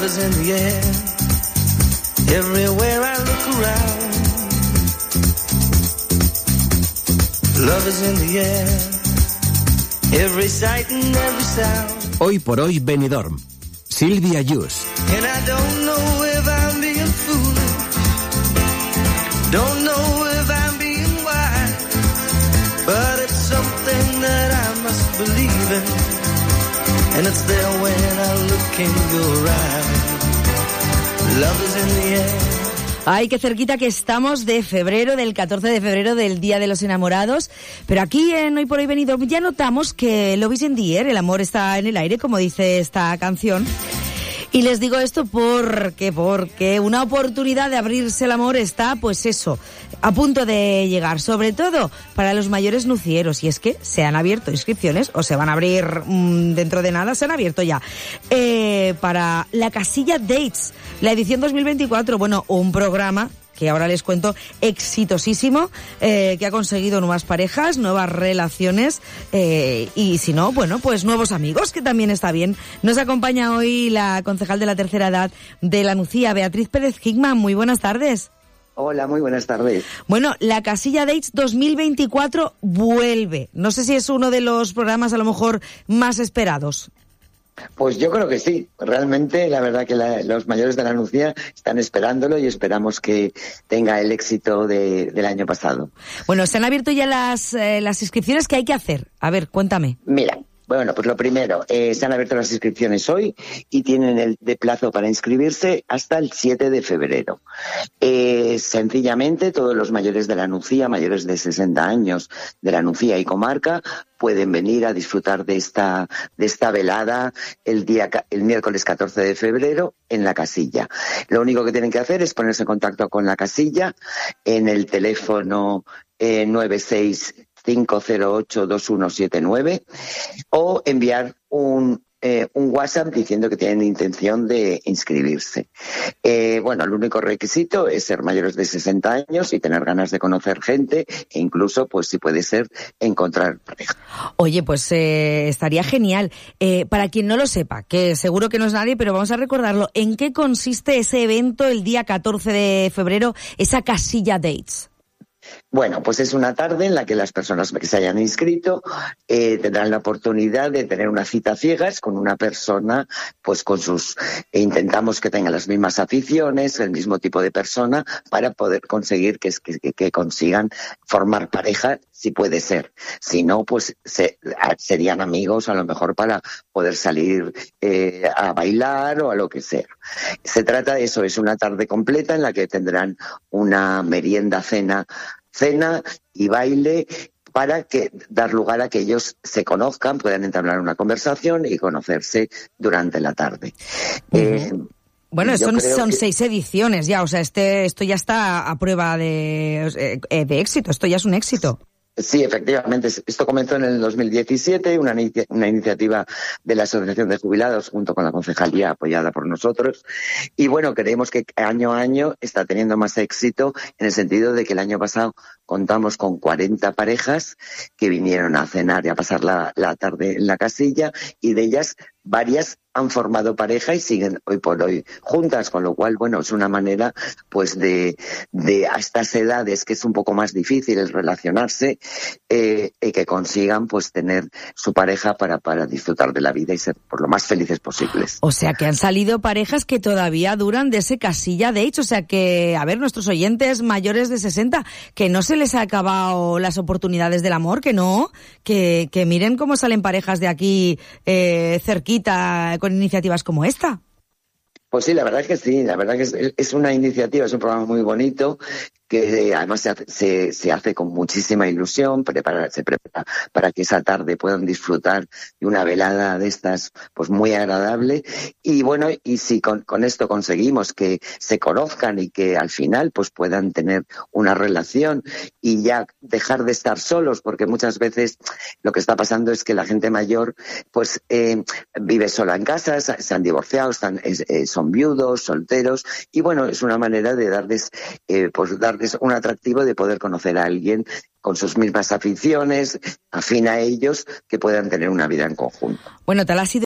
Love is in the air. Everywhere I look around. Love is in the air. Every sight and every sound. Hoy por hoy Benidorm. Silvia Yus. And I don't know if I'm being foolish. Don't know if I'm being wise. But it's something that I must believe in. And it's there when I look in your eyes. Love is in the air. Ay, qué cerquita que estamos de febrero, del 14 de febrero, del Día de los Enamorados. Pero aquí en Hoy por Hoy Benidorm ya notamos que love is in the air, el amor está en el aire, como dice esta canción. Y les digo esto porque una oportunidad de abrirse el amor está, pues eso, a punto de llegar, sobre todo para los mayores nucieros. Y es que se han abierto inscripciones, o se van a abrir dentro de nada, se han abierto ya, para la casilla Dates, la edición 2024, bueno, un programa que ahora les cuento, exitosísimo, que ha conseguido nuevas parejas, nuevas relaciones, y si no, bueno, pues nuevos amigos, que también está bien. Nos acompaña hoy la concejal de la tercera edad de la Nucía, Beatriz Pérez Hickman. Muy buenas tardes. Hola, muy buenas tardes. Bueno, la casilla Dates 2024 vuelve. No sé si es uno de los programas a lo mejor más esperados. Pues yo creo que sí. Realmente, la verdad que los mayores de la Nucía están esperándolo y esperamos que tenga el éxito del año pasado. Bueno, se han abierto ya las inscripciones. ¿Qué hay que hacer? A ver, cuéntame. Mira, bueno, pues lo primero, se han abierto las inscripciones hoy y tienen el de plazo para inscribirse hasta el 7 de febrero. Sencillamente, todos los mayores de la Nucía, mayores de 60 años de la Nucía y comarca, pueden venir a disfrutar de esta velada el miércoles 14 de febrero en la casilla. Lo único que tienen que hacer es ponerse en contacto con la casilla en el teléfono 965082179 o enviar un WhatsApp diciendo que tienen intención de inscribirse. Bueno, el único requisito es ser mayores de 60 años y tener ganas de conocer gente e incluso, pues si puede ser, encontrar pareja. Oye, pues estaría genial. Para quien no lo sepa, que seguro que no es nadie, pero vamos a recordarlo, ¿en qué consiste ese evento el día 14 de febrero, esa casilla Dates? Bueno, pues es una tarde en la que las personas que se hayan inscrito tendrán la oportunidad de tener una cita ciegas con una persona, pues intentamos que tenga las mismas aficiones, el mismo tipo de persona, para poder conseguir que consigan formar pareja, si puede ser. Si no, pues serían amigos a lo mejor para poder salir a bailar o a lo que sea. Se trata de eso, es una tarde completa en la que tendrán una merienda, cena y baile para dar lugar a que ellos se conozcan, puedan entablar una conversación y conocerse durante la tarde. Bueno, son 6 ediciones ya, o sea, esto ya está a prueba de éxito, esto ya es un éxito. Sí, efectivamente. Esto comenzó en el 2017, una iniciativa de la Asociación de Jubilados junto con la Concejalía apoyada por nosotros. Y bueno, creemos que año a año está teniendo más éxito en el sentido de que el año pasado contamos con 40 parejas que vinieron a cenar y a pasar la tarde en la casilla, y de ellas varias han formado pareja y siguen hoy por hoy juntas, con lo cual, bueno, es una manera pues de a estas edades que es un poco más difícil el relacionarse, que consigan pues tener su pareja para disfrutar de la vida y ser por lo más felices posibles. O sea que han salido parejas que todavía duran de ese casilla Dates, o sea que, a ver, nuestros oyentes mayores de 60, que no se les ha acabado las oportunidades del amor, que no, que miren cómo salen parejas de aquí cerquita con iniciativas como esta. Pues sí, la verdad es que sí, la verdad que es una iniciativa, es un programa muy bonito, que además se hace con muchísima ilusión, se prepara para que esa tarde puedan disfrutar de una velada de estas pues muy agradable. Y bueno, y si con esto conseguimos que se conozcan y que al final pues puedan tener una relación y ya dejar de estar solos, porque muchas veces lo que está pasando es que la gente mayor pues vive sola en casa, se han divorciado, son viudos, solteros, y bueno, es una manera de darles un atractivo de poder conocer a alguien con sus mismas aficiones, afín a ellos, que puedan tener una vida en conjunto. Bueno, tal ha sido